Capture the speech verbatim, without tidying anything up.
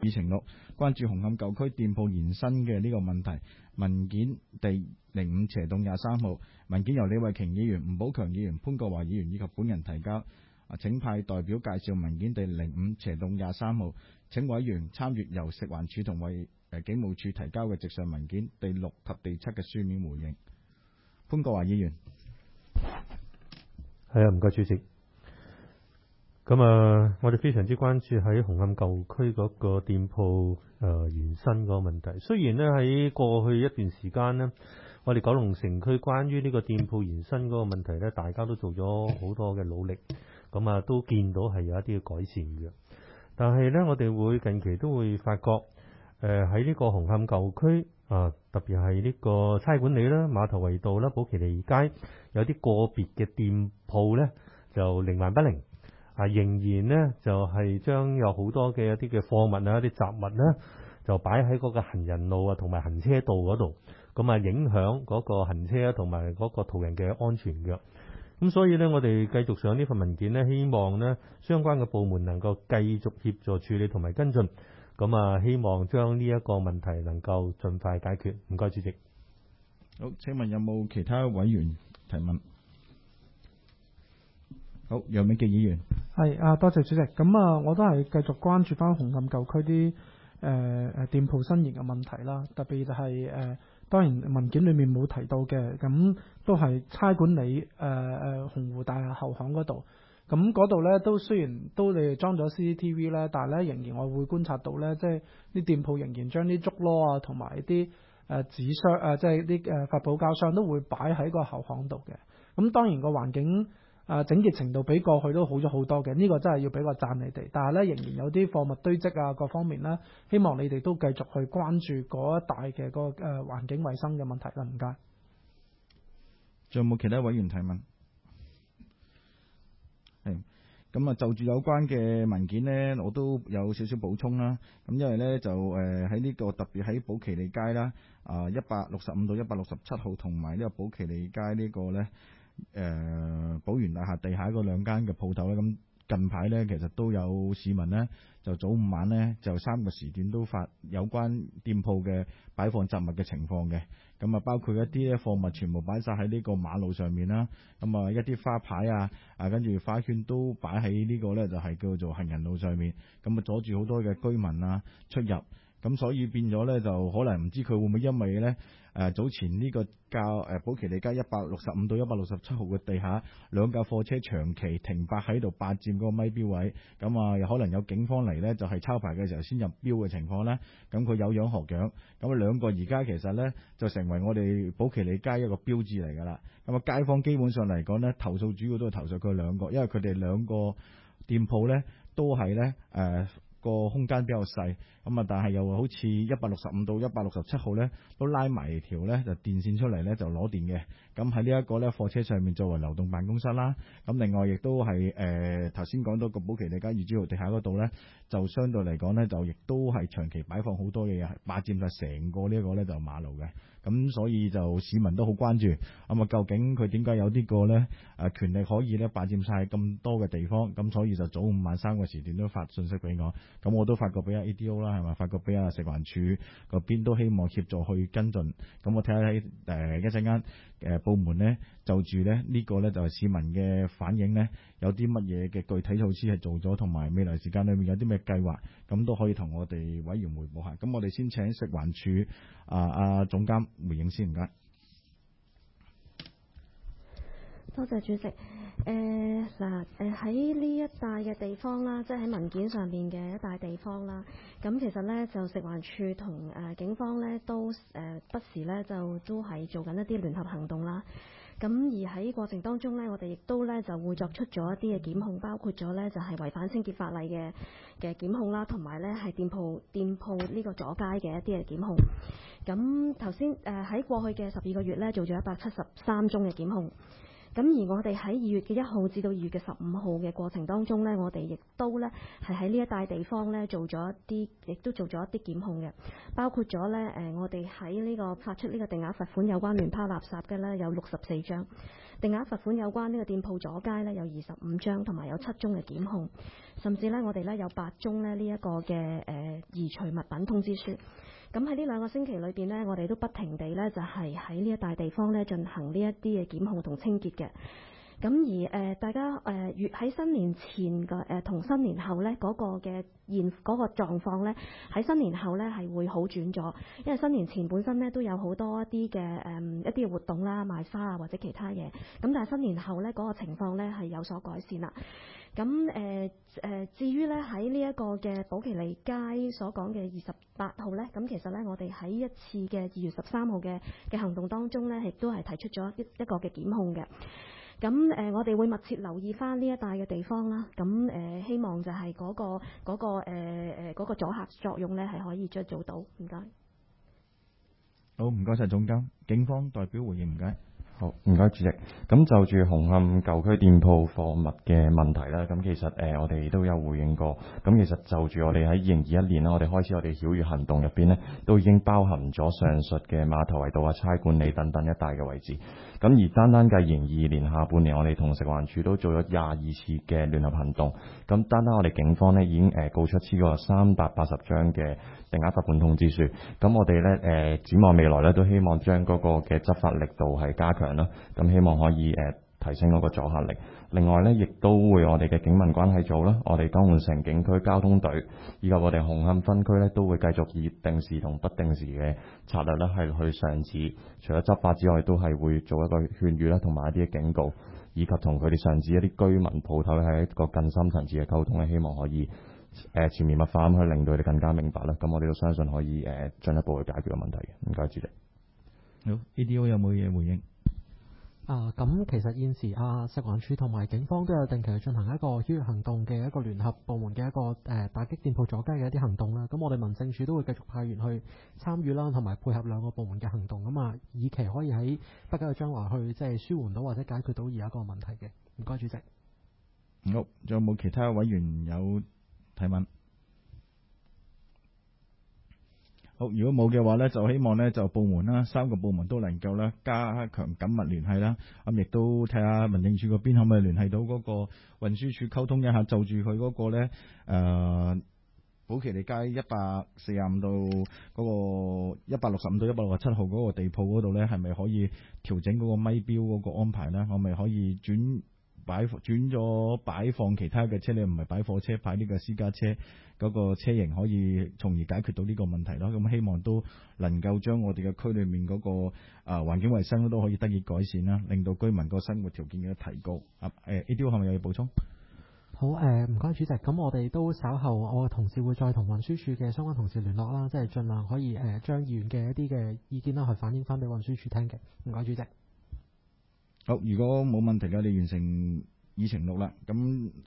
議程六，關注紅磡舊區店鋪延伸嘅呢個問題。文件第零五斜洞廿三號，文件由李慧瓊議員、吳寶強議員、潘國華議員以及本人提交。啊，請派代表介紹文件第零五斜洞廿三號。請委員參閱由食環署同為誒警務處提交嘅直上文件第六及第七嘅書面回應。潘國華議員。 係啊，唔該主席。咁啊，我哋非常之關注喺紅磡舊區嗰個店鋪誒、呃、延伸嗰個問題。雖然呢，喺過去一段時間呢，我哋九龍城區關於呢個店鋪延伸嗰個問題呢，大家都做咗好多嘅努力，咁啊都見到係有一啲嘅改善嘅。但係呢，我哋會近期都會發覺，誒喺呢個紅磡舊區啊，特別係呢個差館里啦、馬頭圍道啦、寶其利街，有啲個別嘅店鋪呢，就靈頑不靈。啊，仍然呢，就係、是、將有好多嘅一啲嘅貨物啊、一啲雜物呢，就擺喺嗰個行人路啊同埋行車道嗰度，咁啊影響嗰個行車啊同埋嗰個途人嘅安全嘅。咁所以呢，我哋繼續上呢份文件呢，希望呢相關嘅部門能夠繼續協助處理同埋跟進。咁啊，希望將呢一個問題能夠盡快解決。唔該，主席。 好，請問有冇其他委員提問？好，楊永傑議員。 係啊，多謝主席。咁啊，我都係繼續關注翻紅磡舊區啲誒誒店鋪伸延嘅問題啦。特別係誒、呃，當然文件裡面冇提到嘅，咁都係差館里誒誒、呃、鴻湖大廈後巷嗰度。咁嗰度咧都雖然都你哋裝咗 C C T V 咧，但係咧仍然我會觀察到咧，即係啲店鋪仍然將啲竹籮啊同埋啲誒紙箱啊，即係啲誒發泡膠箱都會擺喺個後巷度嘅。咁當然個環境啊，整潔程度比過去都好咗好多嘅，呢、這個真係要俾個讚你哋。但係咧，仍然有啲貨物堆積啊，各方面咧，希望你哋都繼續去關注嗰一帶嘅個誒環境衛生嘅問題啦。唔該。 仲有冇其他委員提問？係咁啊，就住有關嘅文件呢，我都有少少補充啦。咁因為呢，就誒喺呢個特別喺寶其利街啦，啊一百六十五到一百六十七號同埋呢個寶其利街呢個呢。誒、呃，寶源大廈地下嗰兩間嘅鋪頭咧，咁近排咧，其實都有市民咧，就早午晚咧，就三個時段都發有關店鋪嘅擺放雜物嘅情況嘅。咁啊，包括一啲咧貨物全部擺晒喺呢個馬路上面啦。咁啊，一啲花牌啊，啊跟住花圈都擺喺呢個咧，就係叫做行人路上面。咁啊，阻住好多嘅居民啊出入。咁所以變咗咧，就可能唔知佢會唔會因為咧。誒、呃、早前呢個較誒寶其利街一百六十五到一百六十七號嘅地下兩架貨車長期停泊喺度霸佔嗰個咪標位，咁啊又可能有警方嚟呢，就係、是、抄牌嘅時候先入標嘅情況呢。咁佢有樣學樣，咁啊兩個而家其實呢，就成為我哋寶其利街一個標誌嚟㗎啦。咁啊街坊基本上嚟講呢，投訴主要都係投訴佢兩個，因為佢哋兩個店鋪呢都係呢。誒、呃。個空間比較細，咁啊，但係又好似一百六十五到一百六十七號呢，都拉埋條呢就電線出嚟呢，就攞電嘅。咁喺呢一個呢貨車上面作為流動辦公室啦。咁另外亦都係誒頭先講到個寶其利街二珠號地下嗰度呢，就相對嚟講呢，就亦都係長期擺放好多嘢，霸佔晒成個呢一個呢就馬路嘅。咁所以就市民都好關注，咁啊究竟佢點解有呢個呢誒權力可以呢霸佔晒咁多嘅地方？咁所以就早午晚三個時段都發信息俾我，咁我都發覺俾阿 A D O 啦，係咪發覺俾阿食環署嗰邊都希望協助去跟進。咁我睇下喺誒一陣間誒部門呢就住呢呢個呢就係市民嘅反映呢，有啲乜嘢嘅具體措施係做咗，同埋未來時間裏面有啲咩計劃，咁都可以同我哋委員匯報下。咁我哋先請食環署啊啊總監回應先，唔該。 多謝主席。誒嗱誒喺呢一帶嘅地方啦，即係喺文件上邊嘅一帶地方啦。咁其實咧就食環署同誒警方咧都誒、呃、不時咧就都係做緊一啲聯合行動啦。咁而喺過程當中咧，我哋亦都咧就會作出咗一啲嘅檢控，包括咗咧就係違反清潔法例嘅嘅檢控啦，同埋咧係店鋪店鋪呢個阻街嘅一啲嘅檢控。咁頭先誒喺過去嘅十二個月咧做咗一百七十三宗嘅檢控。 咁而我哋喺二月嘅一號至到二月嘅十五號嘅過程當中呢，我哋亦都呢係喺呢一帶地方呢做咗一啲，亦都做咗一啲檢控嘅，包括咗呢，誒，我哋喺呢個發出呢個定額罰款有關亂拋垃圾嘅呢有六十四張，定額罰款有關呢個店鋪阻街呢有二十五張，同埋有七宗嘅檢控，甚至呢，我哋呢有八宗呢呢一個嘅誒移除物品通知書。咁喺呢兩個星期裏邊呢，我哋都不停地呢，就係喺呢一帶地方呢進行呢一啲嘅檢控同清潔嘅。咁而誒、呃、大家誒越喺新年前嘅誒同新年後呢嗰、那個嘅現嗰、那個狀況呢，喺新年後呢係會好轉咗，因為新年前本身呢都有好多一啲嘅誒一啲嘅活動啦，賣花啊或者其他嘢。咁但係新年後呢嗰、那個情況呢係有所改善啦。咁誒誒，至於咧喺呢一個嘅寶其利街所講嘅二十八號咧，咁其實咧我哋喺一次嘅二月十三號嘅嘅行動當中咧，亦都係提出咗一一個嘅檢控嘅。咁誒、呃，我哋會密切留意翻呢一帶嘅地方啦。咁誒、呃，希望就係嗰、嗰個嗰、嗰個誒誒嗰個阻嚇作用咧，係可以做做到。唔該。 好，唔該晒總監。警方代表回應，唔該。 好，唔該主席。咁就住紅磡舊區店鋪貨物嘅問題啦，咁其實誒、呃、我哋都有回應過。咁其實就住我哋喺二零二一年啦，我哋開始我哋曉月行動入邊呢，都已經包含咗上述嘅馬頭圍道啊、差館里等等一帶嘅位置。咁而單單計二零二二年下半年，我哋同食環署都做咗廿二次嘅聯合行動。咁單單我哋警方呢已經誒告出超過三百八十張嘅定額罰款通知書。咁我哋呢誒展望未來呢，都希望將嗰個嘅執法力度係加強啦。咁希望可以誒提升嗰個阻嚇力。另外呢，亦都會我哋嘅警民關係組啦，我哋江換城警區交通隊以及我哋紅磡分區呢，都會繼續以定時同不定時嘅策略呢，係去上址。除咗執法之外，都係會做一個勸喻啦，同埋一啲嘅警告，以及同佢哋上址一啲居民鋪頭係一個更深層次嘅溝通咧。希望可以誒全面物化咁去令到佢哋更加明白啦。咁我哋都相信可以誒進一步去解決個問題嘅。唔該，主席。 好 ，A D O 有冇嘢回應？ 啊，咁其實現時啊，食環署同埋警方都有定期去進行一個曉月行動嘅一個聯合部門嘅一個誒、呃、打擊店鋪阻街嘅一啲行動啦。咁我哋民政處都會繼續派員去參與啦，同埋配合兩個部門嘅行動，咁啊，以期可以喺不久嘅將來去即係舒緩到或者解決到而家個問題嘅。唔該，主席。 好，仲有冇其他委員有提問？好，如果冇嘅話呢，就希望呢就部門啦，三個部門都能夠呢加強緊密聯繫啦。咁亦都睇下民政處嗰邊可唔可以聯繫到嗰個運輸署溝通一下，就住佢嗰個呢誒寶其利街一百四十五到嗰個一百六十五到一百六十七號嗰個地鋪嗰度呢，係咪可以調整嗰個咪標嗰個安排呢？可唔可以可以轉擺轉咗擺放其他嘅車，你唔係擺貨車，擺呢個私家車嗰個車型，可以從而解決到呢個問題咯。咁希望都能夠將我哋嘅區裏面嗰個啊環境衛生都可以得以改善啦，令到居民個生活條件嘅提高。啊誒 A D O 係咪有嘢補充？ 好誒，唔該主席。咁我哋都稍後，我嘅同事會再同運輸署嘅相關同事聯絡啦，即係盡量可以誒將議員嘅一啲嘅意見啦，去反映翻俾運輸署聽嘅。唔該主席。 好，如果冇問題嘅，你完成議程錄啦。咁